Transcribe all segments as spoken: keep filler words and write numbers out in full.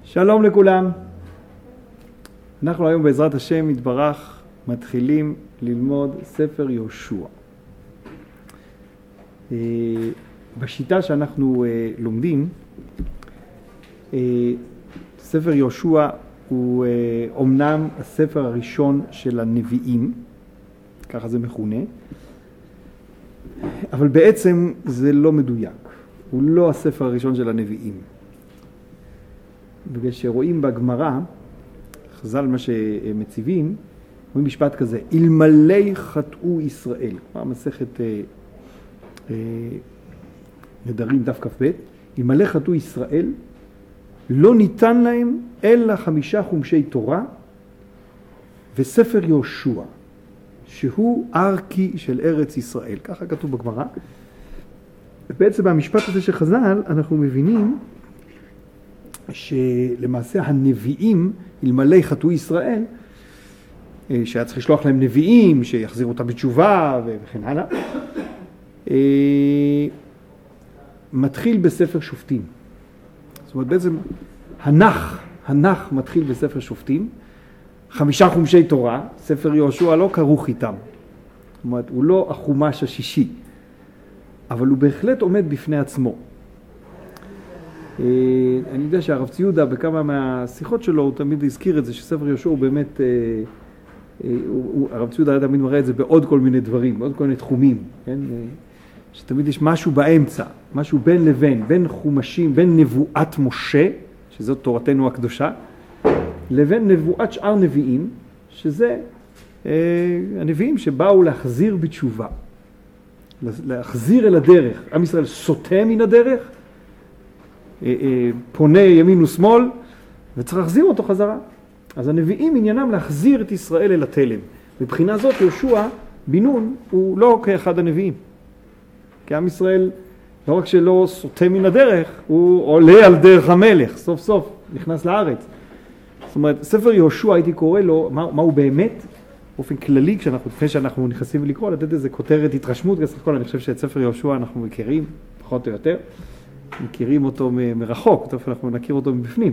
שלום לכולם. אנחנו היום בעזרת השם יתברך מתחילים ללמוד ספר יהושע. בשיטה שאנחנו לומדים, ספר יהושע הוא אומנם הספר הראשון של הנביאים, ככה זה מכונה, אבל בעצם זה לא מדויק. הוא לא הספר הראשון של הנביאים. בגלל שרואים בגמרא, חז"ל מה שמציבים, רואים משפט כזה, אלמלא חטאו ישראל. כלומר, מסכת אה, אה, נדרים דף כ"ב, אלמלא חטאו ישראל, לא ניתן להם אלא חמישה חומשי תורה וספר יהושע, שהוא ארכי של ארץ ישראל. ככה כתוב בגמרא. ובעצם במשפט הזה של חז"ל אנחנו מבינים שלמעשה הנביאים, אלמלא חטאו ישראל, שהיה צריך לשלוח להם נביאים שיחזירו אותם בתשובה וכן הלאה, מתחיל בספר שופטים. זאת אומרת בעצם הנח, הנח מתחיל בספר שופטים, חמישה חומשי תורה, ספר יהושע לא כרוך איתם. זאת אומרת הוא לא החומש השישי, אבל הוא בהחלט עומד בפני עצמו. אני יודע שהרב ציודה בכמה מהשיחות שלו הוא תמיד הזכיר את זה שספר יהושע הוא באמת, הרב ציודה תמיד מראה את זה בעוד כל מיני דברים, בעוד כל מיני תחומים, כן? שתמיד יש משהו באמצע, משהו בין לבין, בין חומשים, בין נבואת משה, שזאת תורתנו הקדושה, לבין נבואת שאר נביאים, שזה הנביאים שבאו להחזיר בתשובה, להחזיר אל הדרך. עם ישראל סוטה מן הדרך, פונה ימין ושמאל, וצריך להחזיר אותו חזרה. אז הנביאים עניינם להחזיר את ישראל אל התלם. מבחינה זאת יהושע בן נון הוא לא כאחד הנביאים. כי עם ישראל לא רק שלא סוטה מן הדרך, הוא עולה על דרך המלך, סוף סוף נכנס לארץ. זאת אומרת, ספר יהושע הייתי קורא לו, מה, מה הוא באמת? באופן כללי, כשאנחנו, לפני שאנחנו נכנסים לקרוא, לתת איזה כותרת התרשמות, בסך הכל אני חושב שאת ספר יהושע אנחנו מכירים, פחות או יותר. מכירים אותו מרחוק, טוב, אנחנו נכיר אותו מבפנים.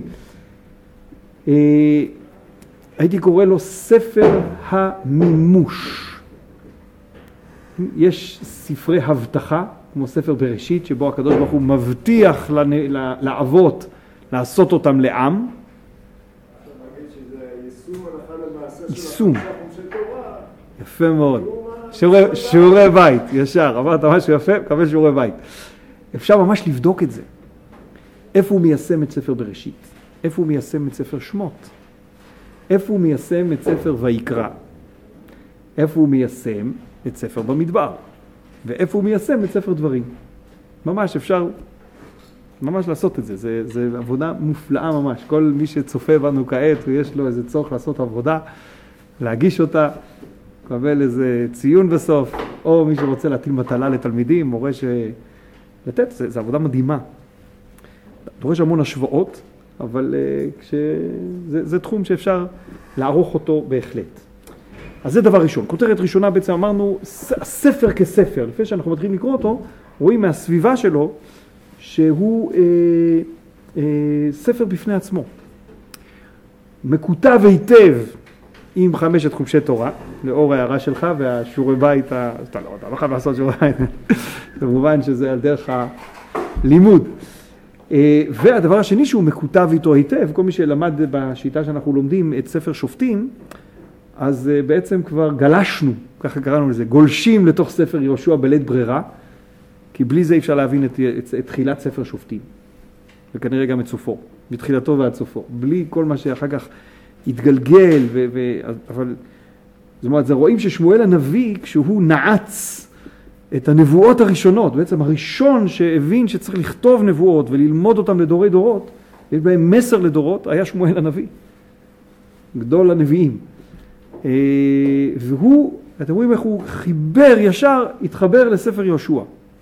הייתי קורא לו ספר המימוש. יש ספרי הבטחה, כמו ספר בראשית, שבו הקדוש ברוך הוא מבטיח לאבות לעשות אותם לעם. אתה מגיד שזה יישום הלכה למעשה של יישום. החמישה חומשי תורה. יפה מאוד. שיעורי בית, ישר. אמרת משהו יפה, מקבל שיעורי בית. אפשר ממש לבדוק את זה. איפה הוא מיישם את ספר בראשית? איפה הוא מיישם את ספר שמות? איפה הוא מיישם את ספר ויקרא? איפה הוא מיישם את ספר במדבר? ואיפה הוא מיישם את ספר דברים? ממש אפשר ממש לעשות את זה. זה, זה עבודה מופלאה ממש. כל מי שצופה בנו כעת ויש לו איזה צורך לעשות עבודה, להגיש אותה, לקבל איזה ציון בסוף, או מי שרוצה להטיל מטלה לתלמידים, מורה ש... לתת, זה, זה עבודה מדהימה. דורש המון השוואות, אבל uh, כש... זה, זה תחום שאפשר לערוך אותו בהחלט. אז זה דבר ראשון. כותרת ראשונה בעצם אמרנו, ספר כספר. לפני שאנחנו מתחילים לקרוא אותו, רואים מהסביבה שלו שהוא אה, אה, ספר בפני עצמו. מקוטב היטב עם חמשת חומשי תורה, לאור ההערה שלך והשיעורי בית, אתה לא, אתה לא חייב לעשות שיעורי בית, במובן שזה על דרך הלימוד. והדבר השני שהוא מקוטב איתו היטב, כל מי שלמד בשיטה שאנחנו לומדים את ספר שופטים, אז בעצם כבר גלשנו, ככה קראנו לזה, גולשים לתוך ספר יהושע בלית ברירה, כי בלי זה אפשר להבין את, את, את תחילת ספר שופטים, וכנראה גם את סופו, בתחילתו ועד סופו, בלי כל מה שאחר כך התגלגל, ו, ו, אבל זאת אומרת, זה רואים ששמואל הנביא, כשהוא נעץ את הנבואות הראשונות, בעצם הראשון שהבין שצריך לכתוב נבואות וללמוד אותם לדורי דורות, יש בהם מסר לדורות, היה שמואל הנביא, גדול הנביאים. והוא, אתם רואים איך הוא חיבר ישר, התחבר לספר יהושע.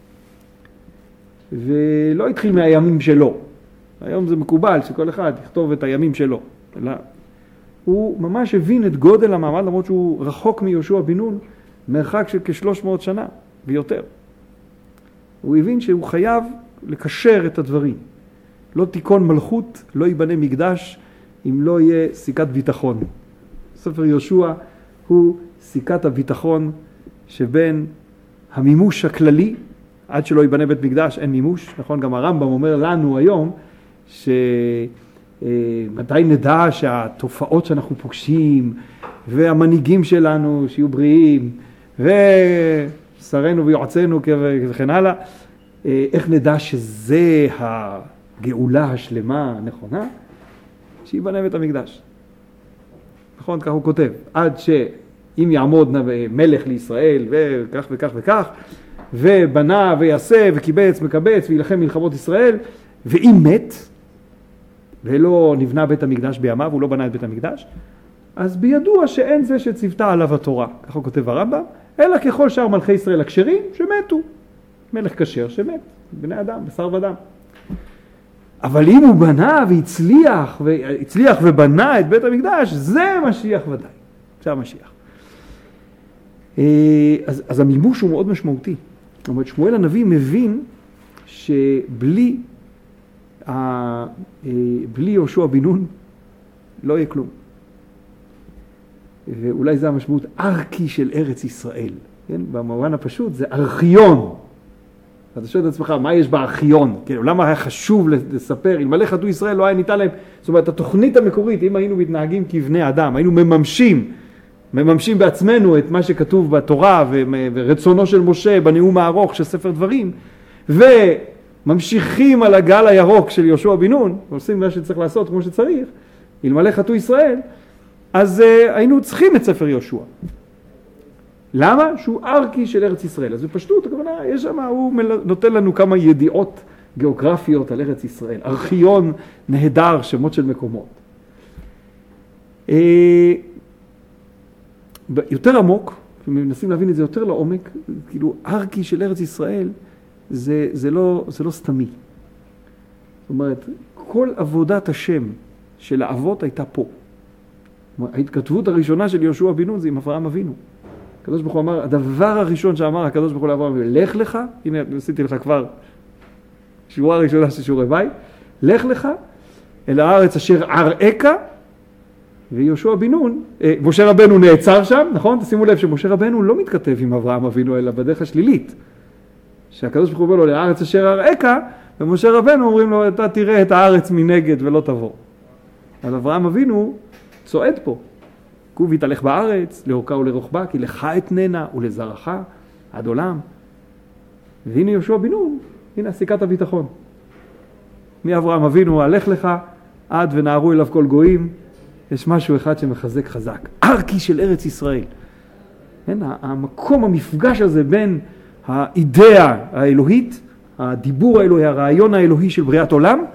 ולא התחיל מהימים שלו. היום זה מקובל שכל אחד יכתוב את הימים שלו. אלא הוא ממש הבין את גודל המעמד, למרות שהוא רחוק מיהושע בן נון, מרחק של כ-שלוש מאות שנה ויותר. הוא הבין שהוא חייב לקשר את הדברים. לא תיכון מלכות, לא ייבנה מקדש, אם לא יהיה סיכת ביטחון. ספר יהושע הוא סיכת הביטחון שבין המימוש הכללי, עד שלא ייבנה בית מקדש אין מימוש, נכון? גם הרמב"ם אומר לנו היום, שמתי נדע שהתופעות שאנחנו פוגשים, והמנהיגים שלנו שיהיו בריאים, ושרנו ויועצנו וכן הלאה, איך נדע שזה הגאולה השלמה הנכונה? שיבנה בית המקדש. נכון? כך הוא כותב. עד שאם יעמוד מלך לישראל וכך וכך וכך, ובנה ויעשה וקיבץ מקבץ וילחם מלחמות ישראל, ואם מת, ולא נבנה בית המקדש בימיו, הוא לא בנה את בית המקדש, אז בידוע שאין זה שציוותה עליו התורה, ככה הוא כותב הרמב"ם, אלא ככל שאר מלכי ישראל הכשרים שמתו. מלך כשר שמת, בני אדם, בשר ודם. אבל אם הוא בנה והצליח, והצליח ובנה את בית המקדש, זה משיח ודאי. זה המשיח. אז, אז המימוש הוא מאוד משמעותי. זאת אומרת, שמואל הנביא מבין שבלי בלי יהושע בן נון לא יהיה כלום. ואולי זה המשמעות ארכי של ארץ ישראל. כן? במובן הפשוט זה ארכיון. אתה שואל את עצמך, מה יש בארכיון? כן? למה היה חשוב לספר? אלמלא חטאו ישראל לא היה ניתן להם. זאת אומרת, התוכנית המקורית, אם היינו מתנהגים כבני אדם, היינו מממשים, מממשים בעצמנו את מה שכתוב בתורה ורצונו של משה בנאום הארוך של ספר דברים, וממשיכים על הגל הירוק של יהושע בן נון, ועושים מה שצריך לעשות כמו שצריך, אלמלא חטאו ישראל, אז uh, היינו צריכים את ספר יהושע. למה? שהוא ארכי של ארץ ישראל. אז בפשטות, הכוונה, יש שם, הוא נותן לנו כמה ידיעות גיאוגרפיות על ארץ ישראל. ארכיון נהדר, שמות של מקומות. יותר עמוק, מנסים להבין את זה יותר לעומק, כאילו, ארכי של ארץ ישראל, זה, זה לא, זה לא סתמי. זאת אומרת, כל עבודת השם של האבות הייתה פה. ההתכתבות הראשונה של יהושע בן נון זה עם אברהם אבינו. הקדוש ברוך הוא אמר, הדבר הראשון שאמר הקדוש ברוך הוא לאברהם אבינו, לך לך, הנה עשיתי לך כבר שורה ראשונה של שיעורי בית, לך לך אל הארץ אשר אראך, ויהושע בן נון, אה, משה רבנו נעצר שם, נכון? תשימו לב שמשה רבנו לא מתכתב עם אברהם אבינו, אלא בדרך השלילית. שהקדוש ברוך הוא אומר לו, לארץ אשר אראך, ומשה רבנו אומרים לו, אתה תראה את הארץ מנגד ולא תבוא. אבל אברהם אבינו צועד פה. קום והתהלך בארץ, לאורכה ולרוחבה, כי לך אתננה ולזרעך עד עולם. והנה יהושע בן נון, הנה סיכת הביטחון. מאברהם אבינו, הלך לך עד ונערו אליו כל גויים. יש משהו אחד שמחזק חזק. ארכי של ארץ ישראל. כן? המקום, המפגש הזה בין האידאה האלוהית, הדיבור האלוהי, הרעיון האלוהי של בריאת עולם,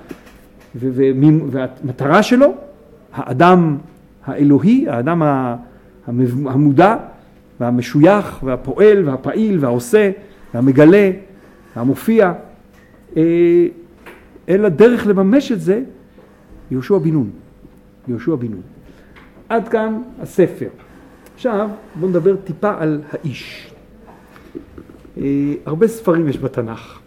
והמטרה שלו, האדם האלוהי, האדם המודע והמשוייך והפועל והפעיל והעושה והמגלה והמופיע, אלא דרך לממש את זה, יהושע בן נון. יהושע בן נון. עד כאן הספר. עכשיו בואו נדבר טיפה על האיש. הרבה ספרים יש בתנ"ך.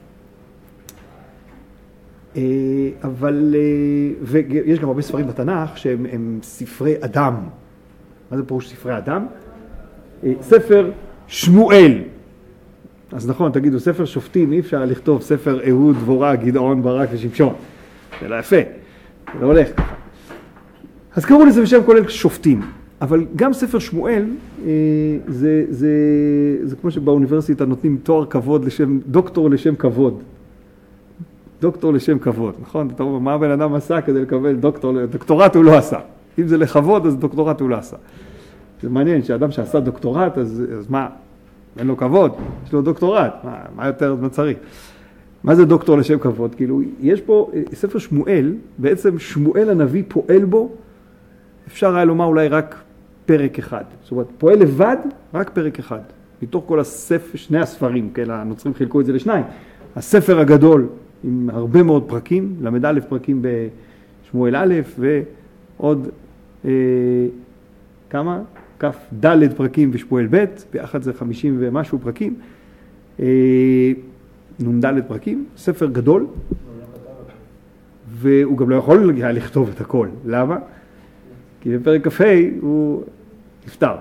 אבל, ויש גם הרבה ספרים בתנ"ך שהם הם ספרי אדם. מה זה פירוש ספרי אדם? ספר שמואל. אז נכון, תגידו, ספר שופטים, אי אפשר לכתוב ספר אהוד, דבורה, גדעון, ברק ושמשון. זה לא יפה, זה לא הולך ככה. אז קראו לזה בשם כולל שופטים. אבל גם ספר שמואל, זה, זה, זה כמו שבאוניברסיטה נותנים תואר כבוד לשם, דוקטור לשם כבוד. דוקטור לשם כבוד, נכון? אתה אומר, מה הבן אדם עשה כדי לקבל דוקטור? דוקטורט הוא לא עשה. אם זה לכבוד, אז דוקטורט הוא לא עשה. זה מעניין שאדם שעשה דוקטורט, אז, אז מה? אין לו כבוד, יש לו דוקטורט. מה, מה יותר מה צריך? מה זה דוקטור לשם כבוד? כאילו, יש פה ספר שמואל, בעצם שמואל הנביא פועל בו, אפשר היה לומר אולי רק פרק אחד. זאת אומרת, פועל לבד, רק פרק אחד. מתוך כל הספר, שני הספרים, כן, הנוצרים חילקו את זה לשניים. הספר הגדול, עם הרבה מאוד פרקים, למד א' פרקים בשמואל א', ועוד אה, כמה? כף ד' פרקים בשמואל ב', ביחד זה חמישים ומשהו פרקים, אה, נ' ד' פרקים, ספר גדול. והוא גם לא יכול היה לכתוב את הכל. למה? כי בפרק כ"ה הוא נפטר.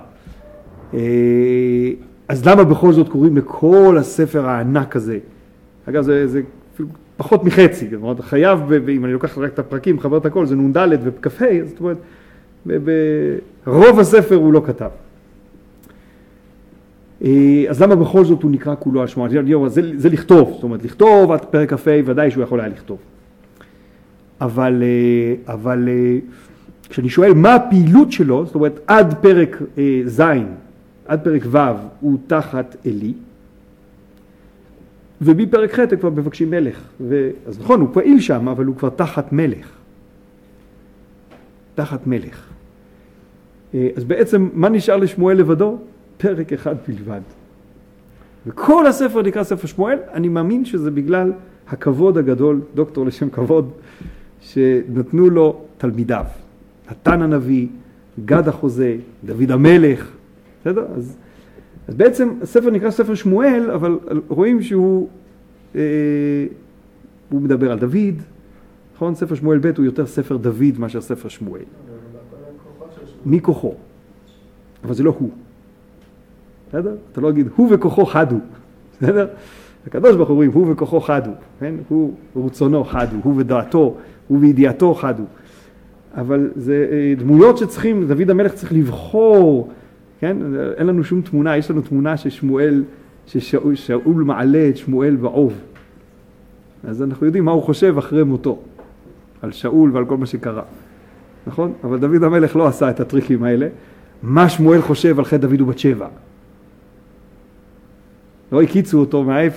אז למה בכל זאת קוראים לכל הספר הענק הזה? אגב, זה, זה פחות מחצי. זאת אומרת, חייב, אם אני לוקח רק את הפרקים, חבר את הכל, זה נ"ד וכ"ה, זאת אומרת, ברוב הספר הוא לא כתב. אז למה בכל זאת הוא נקרא כולו על שמו? זה, זה לכתוב, זאת אומרת, לכתוב עד פרק כ"ה, ודאי שהוא יכול היה לכתוב. אבל, אבל כשאני שואל מה הפעילות שלו, זאת אומרת, עד פרק ז', עד פרק ו' הוא תחת אלי, ובפרק ח' כבר מבקשים מלך. ו... אז נכון, הוא פעיל שם, אבל הוא כבר תחת מלך. תחת מלך. אז בעצם, מה נשאר לשמואל לבדו? פרק אחד בלבד. וכל הספר נקרא ספר שמואל, אני מאמין שזה בגלל הכבוד הגדול, דוקטור לשם כבוד, שנתנו לו תלמידיו. נתן הנביא, גד החוזה, דוד המלך. בסדר? אז, אז בעצם הספר נקרא ספר שמואל, אבל רואים שהוא אה, הוא מדבר על דוד. נכון? ספר שמואל ב' הוא יותר ספר דוד מאשר ספר שמואל. מי כוחו? אבל זה לא הוא. בסדר? אתה לא אגיד, הוא וכוחו חדו. בסדר? הקדוש ברוך הוא רואים, הוא וכוחו חדו. כן? הוא ורצונו חדו, הוא ודעתו, הוא וידיעתו חדו. אבל זה דמויות שצריכים, דוד המלך צריך לבחור, כן? אין לנו שום תמונה, יש לנו תמונה ששמואל, ששאול מעלה את שמואל בעוב. אז אנחנו יודעים מה הוא חושב אחרי מותו, על שאול ועל כל מה שקרה. נכון? אבל דוד המלך לא עשה את הטריקים האלה. מה שמואל חושב על חטא דוד ובת שבע? לא הקיצו אותו מעיף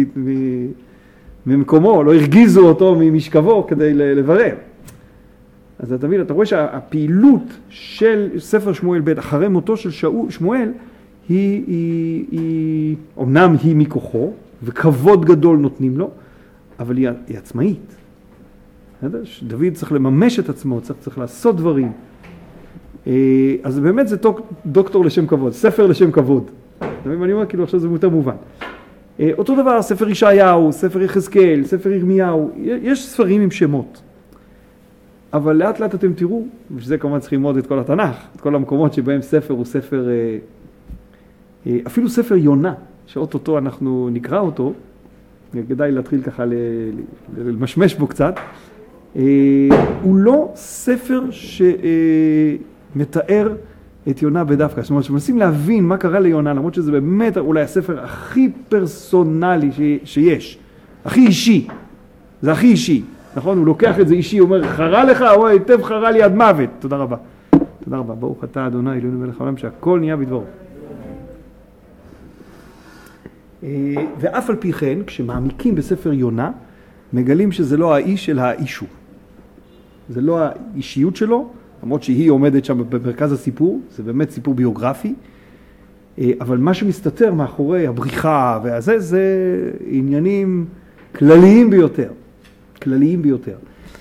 ממקומו, לא הרגיזו אותו ממשכבו כדי לברר. אז אתה מבין, אתה רואה שהפעילות של ספר שמואל ב' אחרי מותו של שאול, שמואל, היא, היא, היא, אומנם היא מכוחו, וכבוד גדול נותנים לו, אבל היא, היא עצמאית. דוד צריך לממש את עצמו, צריך, צריך לעשות דברים. אז באמת זה דוקטור לשם כבוד, ספר לשם כבוד. אני אומר, כאילו עכשיו זה יותר מובן. אותו דבר, ספר ישעיהו, ספר יחזקאל, ספר ירמיהו, יש ספרים עם שמות. אבל לאט לאט אתם תראו, ושזה כמובן צריכים ללמוד את כל התנ"ך, את כל המקומות שבהם ספר הוא ספר, אפילו ספר יונה, שאוטוטו אנחנו נקרא אותו, כדאי להתחיל ככה למשמש בו קצת, הוא לא ספר שמתאר את יונה בדווקא. זאת אומרת, שמנסים להבין מה קרה ליונה, למרות שזה באמת אולי הספר הכי פרסונלי שיש, הכי אישי, זה הכי אישי. נכון? הוא לוקח את זה אישי, הוא אומר, חרה לך, או היטב חרה לי עד מוות. תודה רבה. תודה רבה. ברוך אתה אדוני, אלוהינו מלך העולם, שהכל נהיה בדברו. ואף על פי כן, כשמעמיקים בספר יונה, מגלים שזה לא האיש, אלא האישו. זה לא האישיות שלו, למרות שהיא עומדת שם במרכז הסיפור, זה באמת סיפור ביוגרפי, אבל מה שמסתתר מאחורי הבריחה והזה, זה עניינים כלליים ביותר. כלליים ביותר.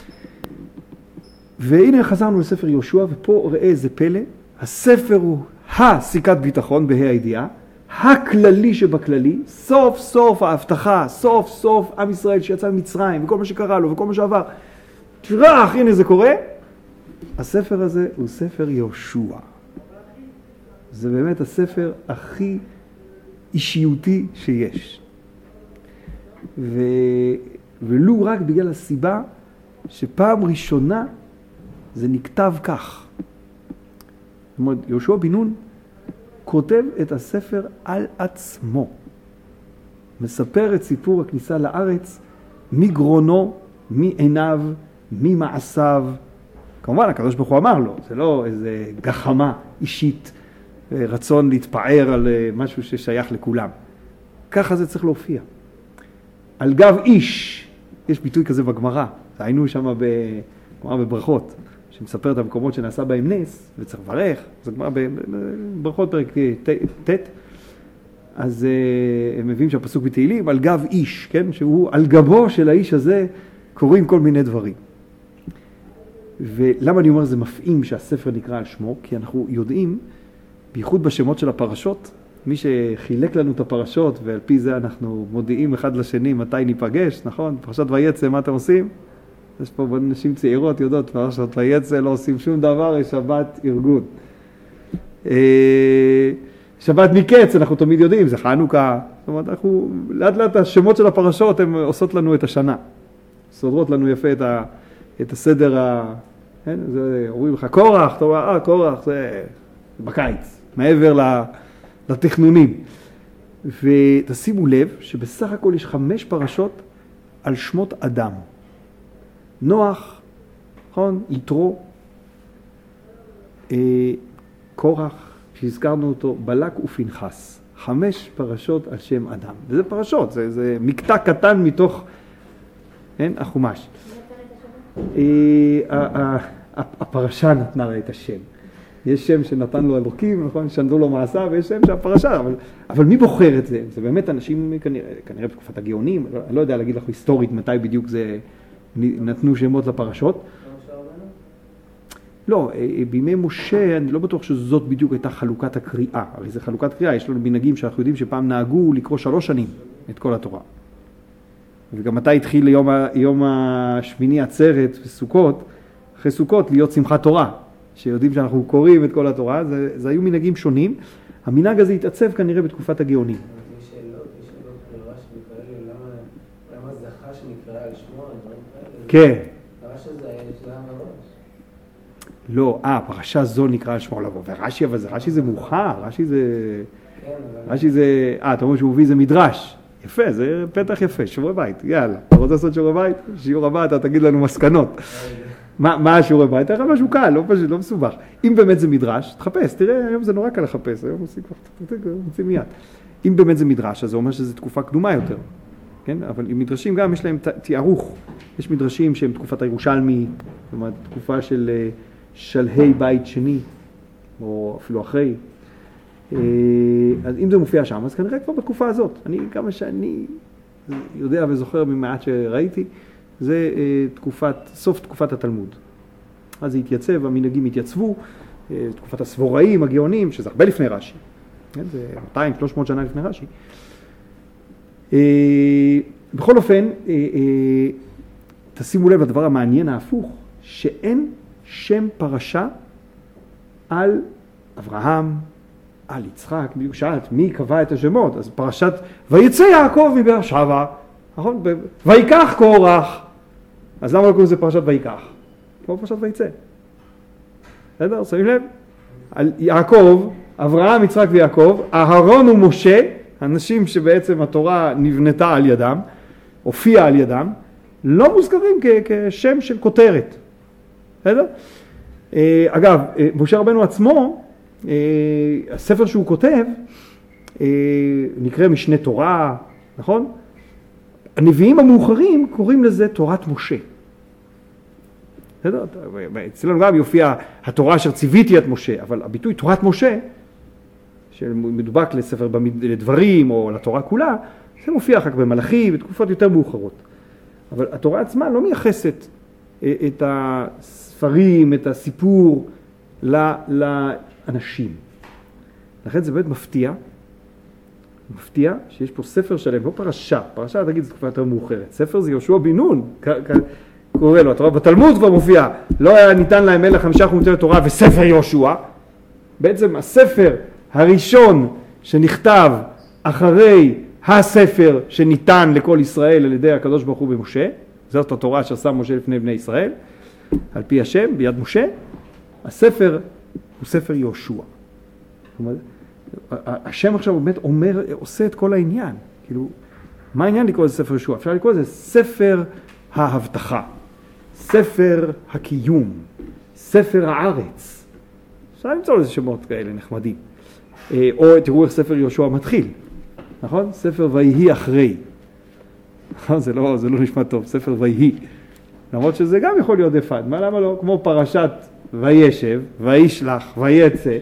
והנה חזרנו לספר יהושע, ופה ראה איזה פלא, הספר הוא הסיכת ביטחון בה"א הידיעה, הכללי שבכללי, סוף סוף ההבטחה, סוף סוף עם ישראל שיצא ממצרים, וכל מה שקרה לו, וכל מה שעבר, תרח, הנה זה קורה. הספר הזה הוא ספר יהושע. זה באמת הספר הכי אישיותי שיש. ו... ולו רק בגלל הסיבה שפעם ראשונה זה נכתב כך. זאת אומרת, יהושע בן נון כותב את הספר על עצמו. מספר את סיפור הכניסה לארץ מגרונו, מעיניו, ממעשיו. כמובן, הקדוש ברוך הוא אמר לו, זה לא איזה גחמה אישית, רצון להתפאר על משהו ששייך לכולם. ככה זה צריך להופיע. על גב איש, יש ביטוי כזה בגמרא, היינו שם בגמרא בברכות, שמספר את המקומות שנעשה בהם נס, וצריך לברך, זה גמרא בברכות פרק ט', אז הם מביאים שהפסוק בתהילים, על גב איש, כן? שהוא על גבו של האיש הזה קוראים כל מיני דברים. ולמה אני אומר זה מפעים שהספר נקרא על שמו? כי אנחנו יודעים, בייחוד בשמות של הפרשות, מי שחילק לנו את הפרשות, ועל פי זה אנחנו מודיעים אחד לשני מתי ניפגש, נכון? פרשת ויצא, מה אתם עושים? יש פה נשים צעירות יודעות, פרשת ויצא לא עושים שום דבר, יש שבת ארגון. שבת מקץ, אנחנו תמיד יודעים, זה חנוכה. זאת אומרת, אנחנו, לאט לאט השמות של הפרשות, הן עושות לנו את השנה. סודרות לנו יפה את, ה, את הסדר, ה, כן? זה, אומרים לך, קורח, אתה אומר, אה, קורח, זה בקיץ, מעבר לתכנונים. ותשימו לב שבסך הכל יש חמש פרשות על שמות אדם. נוח, נכון? יתרו, אה, קורח, שהזכרנו אותו, בלק ופנחס. חמש פרשות על שם אדם. וזה פרשות, זה, זה מקטע קטן מתוך, כן, החומש. אה, הפרשה נתנה לה את השם. יש שם שנתן לו אלוקים, נכון? שנדו לו מעשה, ויש שם שהפרשה, אבל, אבל מי בוחר את זה? זה באמת אנשים, כנראה, כנראה בתקופת הגאונים, אני לא יודע להגיד לך היסטורית מתי בדיוק זה נתנו שמות לפרשות. לא, בימי משה אני לא בטוח שזאת בדיוק הייתה חלוקת הקריאה. הרי זה חלוקת קריאה, יש לנו מנהגים שאנחנו יודעים שפעם נהגו לקרוא שלוש שנים את כל התורה. וגם מתי התחיל יום, יום השמיני עצרת וסוכות, אחרי סוכות להיות שמחת תורה. שיודעים שאנחנו קוראים את כל התורה, זה, זה היו מנהגים שונים. המנהג הזה התעצב כנראה בתקופת הגאונים. יש שאלות, יש שאלות לרש וכאלה, למה, למה זכה שנקרא על שמו, כן. הרש הזה היה שלם הראש. לא, אה, פרשה זו נקרא על שמו לבוא, ורש"י, אבל זה, רש"י זה מאוחר, רש"י זה... כן, אבל... רש"י זה, אה, אתה אומר שהוא מביא זה מדרש. יפה, זה פתח יפה, שיעורי בית, יאללה. אתה רוצה לעשות שיעורי בית? שיעור הבא, אתה תגיד לנו מסקנות. מה, מה השיעורי בית? תראה משהו קל, לא פשוט, לא מסובך. אם באמת זה מדרש, תחפש, תראה, היום זה נורא קל לחפש, היום עושים כבר, מוצאים מיד. אם באמת זה מדרש, אז זה אומר שזו תקופה קדומה יותר, כן? אבל עם מדרשים גם יש להם תיארוך. יש מדרשים שהם תקופת הירושלמי, זאת אומרת, תקופה של שלהי בית שני, או אפילו אחרי. אז אם זה מופיע שם, אז כנראה כבר בתקופה הזאת. אני, כמה שאני יודע וזוכר ממעט שראיתי, זה תקופת, סוף תקופת התלמוד. אז זה התייצב, המנהגים התייצבו, תקופת הסבוראים, הגאונים, שזה הרבה לפני רש"י. זה מאתיים שלוש מאות שנה לפני רש"י. בכל אופן, תשימו לב לדבר המעניין ההפוך, שאין שם פרשה על אברהם, על יצחק, בדיוק שאלת, מי קבע את השמות? אז פרשת, ויצא יעקב מבאר שבע, נכון? ויקח קורח. אז למה לא קוראים לזה פרשת ויקח? כמו פרשת ויצא. בסדר? שמים לב? על יעקב, אברהם, יצחק ויעקב, אהרון ומשה, אנשים שבעצם התורה נבנתה על ידם, הופיעה על ידם, לא מוזכרים כ- כשם של כותרת. בסדר? אגב, משה רבנו עצמו, הספר שהוא כותב, נקרא משנה תורה, נכון? הנביאים המאוחרים קוראים לזה תורת משה. בסדר? אצלנו גם יופיע התורה אשר ציוויתי את משה, אבל הביטוי תורת משה, שמדובק לספר לדברים או לתורה כולה, זה מופיע אחר כך במלאכי בתקופות יותר מאוחרות. אבל התורה עצמה לא מייחסת את הספרים, את הסיפור לאנשים. לכן זה באמת מפתיע, מפתיע שיש פה ספר שלם, לא פרשה, פרשה תגיד זו תקופה יותר מאוחרת, ספר זה יהושע בן נון, קורא לו, התורה בתלמוד כבר מופיע, לא היה ניתן להם אלא חמישה חומצי תורה וספר יהושע, בעצם הספר הראשון שנכתב אחרי הספר שניתן לכל ישראל על ידי הקדוש ברוך הוא במשה, זאת התורה שעשה משה לפני בני ישראל, על פי השם, ביד משה, הספר הוא ספר יהושע. זאת אומרת, השם עכשיו באמת אומר, עושה את כל העניין. כאילו, מה העניין לקרוא לזה ספר יהושע? אפשר לקרוא לזה ספר ההבטחה, ספר הקיום, ספר הארץ. אפשר למצוא לזה שמות כאלה נחמדים. או תראו איך ספר יהושע מתחיל, נכון? ספר ויהי אחרי. זה לא, זה לא נשמע טוב, ספר ויהי. למרות שזה גם יכול להיות אחד. מה, למה לא? כמו פרשת וישב, וישלח, ויצא.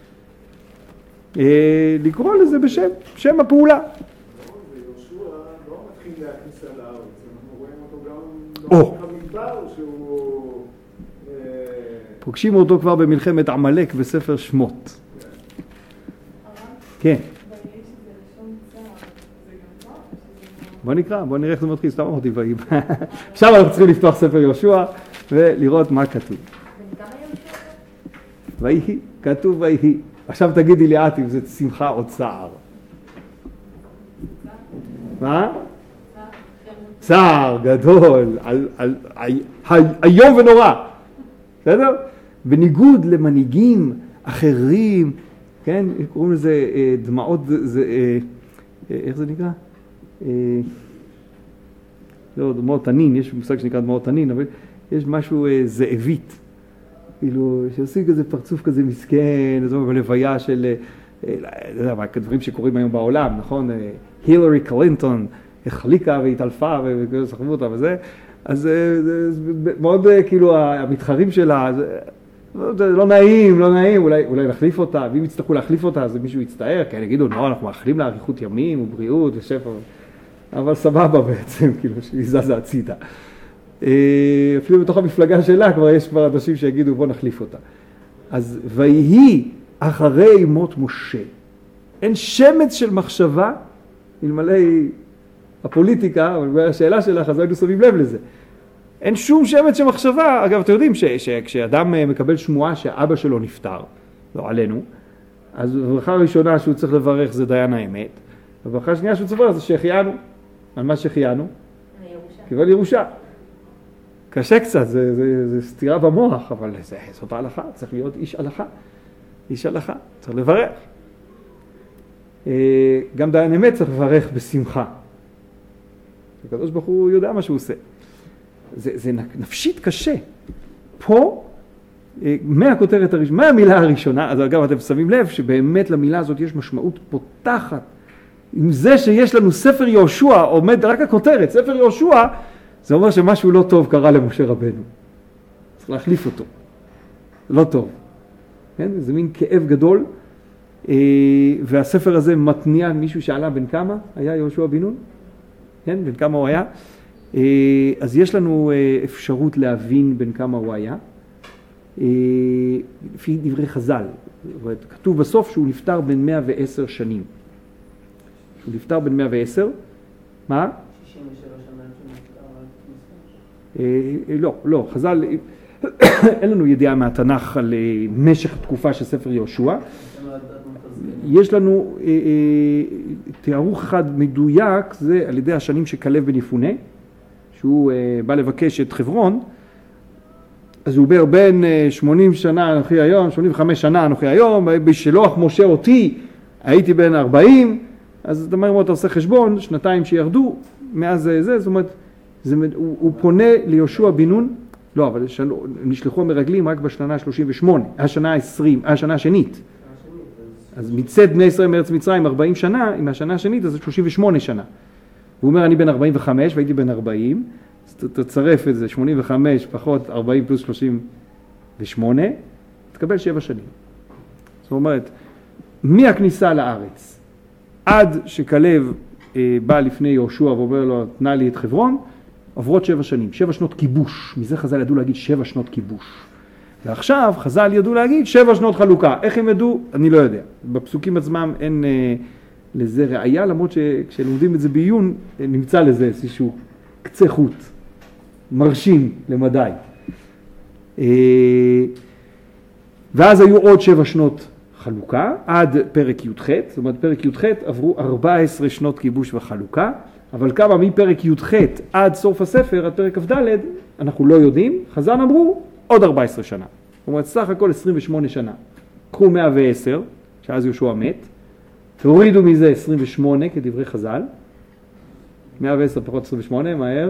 אה, לקרוא לזה בשם, שם הפעולה. ויהושע לא מתחיל להכניס על הארץ, אנחנו רואים אותו גם במדבר שהוא... פוגשים אותו כבר במלחמת עמלק בספר שמות. כן. בוא נקרא, בוא נראה איך זה מתחיל, סתם אמרתי, עכשיו אנחנו צריכים לפתוח ספר יהושע ולראות מה כתוב. ויהי, כתוב ויהי. עכשיו תגידי לי את אם זה שמחה או צער. מה? צער גדול, על, על, על, על, היום ונורא, בסדר? בניגוד למנהיגים אחרים, כן, קוראים לזה אה, דמעות, זה, אה, אה, איך זה נקרא? אה, לא, דמעות תנין, יש מושג שנקרא דמעות תנין, אבל יש משהו אה, זאבית, כאילו, שעושים כזה פרצוף כזה מסכן, זו בלוויה של, אה, לא יודע מה, דברים שקורים היום בעולם, נכון? אה, הילרי קלינטון, החליקה והתעלפה וסחבו אותה וזה, אז זה מאוד כאילו המתחרים שלה, זה לא נעים, לא נעים, אולי, אולי להחליף אותה, ואם יצטרכו להחליף אותה אז מישהו יצטער, כי אני אגידו, לא, אנחנו מאחלים לה אריכות ימים ובריאות ושפע, אבל סבבה בעצם, כאילו, שהיא זזה הצידה. אפילו בתוך המפלגה שלה כבר יש כבר אנשים שיגידו, בוא נחליף אותה. אז ויהי אחרי מות משה, אין שמץ של מחשבה, אלמלא הפוליטיקה, אבל השאלה שלך, אז היינו שמים לב לזה. אין שום שמץ של מחשבה. אגב, אתם יודעים שכשאדם מקבל שמועה שאבא שלו נפטר, לא עלינו, אז הברכה הראשונה שהוא צריך לברך זה דיין האמת, הברכה השנייה שהוא צריך לברך זה שהחיינו. על מה שהחיינו? קיבל ירושה. קשה קצת, זה, זה, זה סתירה במוח, אבל זה, זאת ההלכה, צריך להיות איש הלכה. איש הלכה, צריך לברך. גם דיין אמת צריך לברך בשמחה. הקדוש ברוך הוא יודע מה שהוא עושה. זה, זה נפשית קשה. פה, מהכותרת הראשונה, מהמילה הראשונה, אז אגב אתם שמים לב שבאמת למילה הזאת יש משמעות פותחת. עם זה שיש לנו ספר יהושע, עומד רק הכותרת, ספר יהושע, זה אומר שמשהו לא טוב קרה למשה רבנו. צריך להחליף אותו. לא טוב. כן? זה מין כאב גדול. והספר הזה מתניע מישהו שעלה בן כמה, היה יהושע בן נון, כן, בן כמה הוא היה, אז יש לנו אפשרות להבין בן כמה הוא היה, לפי דברי חז"ל, כתוב בסוף שהוא נפטר בן מאה ועשר שנים, הוא נפטר בן מאה ועשר, מה? שישים ושבע שנה שנפטר, לא, לא, חז"ל, אין לנו ידיעה מהתנ"ך על משך תקופה של ספר יהושע, יש לנו אה, אה, תיארוך אחד מדויק, זה על ידי השנים שכלב בן יפונה, שהוא אה, בא לבקש את חברון, אז הוא אומר בין אה, שמונים שנה אנוכי היום, שמונים וחמש שנה אנוכי היום, בשלוח משה אותי הייתי בן ארבעים, אז אתה אומר, אתה עושה חשבון, שנתיים שירדו, מאז זה, זה, זאת אומרת, זה, הוא, הוא פונה ליהושע בן נון, לא, אבל נשלחו המרגלים רק בשנה שלושים ושמונה, השנה העשרים, השנה השנית. אז מצאת בני ישראל מארץ מצרים ארבעים שנה, עם השנה השנית, אז זה שלושים ושמונה שנה. הוא אומר, אני בן ארבעים וחמש והייתי בן ארבעים, אז תצרף את זה, שמונים וחמש פחות ארבעים פלוס שלושים ושמונה, תקבל שבע שנים. זאת אומרת, מהכניסה לארץ, עד שכלב אה, בא לפני יהושע ואומר לו, תנה לי את חברון, עברות שבע שנים, שבע שנות כיבוש. מזה חז"ל ידעו להגיד שבע שנות כיבוש. ועכשיו חז"ל ידעו להגיד שבע שנות חלוקה. איך הם ידעו? אני לא יודע. בפסוקים עצמם אין אה, לזה ראייה, למרות שכשלומדים את זה בעיון, נמצא לזה איזשהו קצה חוט, מרשים למדי. אה, ואז היו עוד שבע שנות חלוקה, עד פרק י"ח, זאת אומרת פרק י"ח עברו ארבע עשרה שנות כיבוש וחלוקה, אבל כמה מפרק י"ח עד סוף הספר, עד פרק כ"ד, אנחנו לא יודעים, חז"ל אמרו עוד ארבע עשרה שנה. זאת אומרת, סך הכל עשרים ושמונה שנה. קחו מאה ועשר, שאז יהושע מת, תורידו מזה עשרים ושמונה כדברי חז"ל, מאה ועשר פחות עשרים ושמונה, מהר,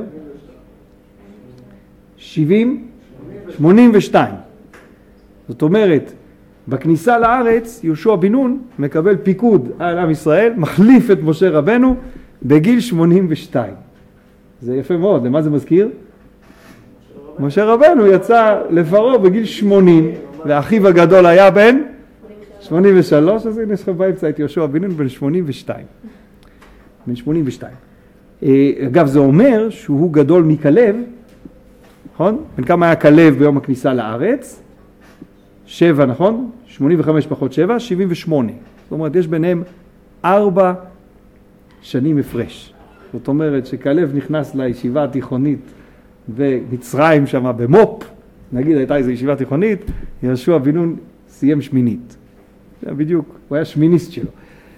שבעים, שמונים ושתיים. זאת אומרת, בכניסה לארץ, יהושע בן נון מקבל פיקוד על עם ישראל, מחליף את משה רבנו בגיל שמונים ושתיים. זה יפה מאוד, למה זה מזכיר? משה רבנו יצא לפרעה בגיל שמונים, ואחיו הגדול היה בן שמונים ושלוש, אז הנה יש לך באמצע את יהושע בן נון בן שמונים ושתיים. בן שמונים ושתיים. אגב, זה אומר שהוא גדול מכלב, נכון? בן כמה היה כלב ביום הכניסה לארץ? שבע, נכון? שמונים וחמש פחות שבע, שבעים ושמונה. זאת אומרת, יש ביניהם ארבע שנים הפרש. זאת אומרת שכלב נכנס לישיבה התיכונית במצרים שם במופ, נגיד הייתה איזו ישיבה תיכונית, יהושע בן נון סיים שמינית. זה בדיוק, הוא היה שמיניסט שלו.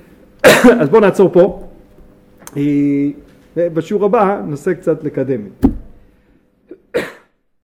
אז בואו נעצור פה. בשיעור הבא ננסה קצת לקדם.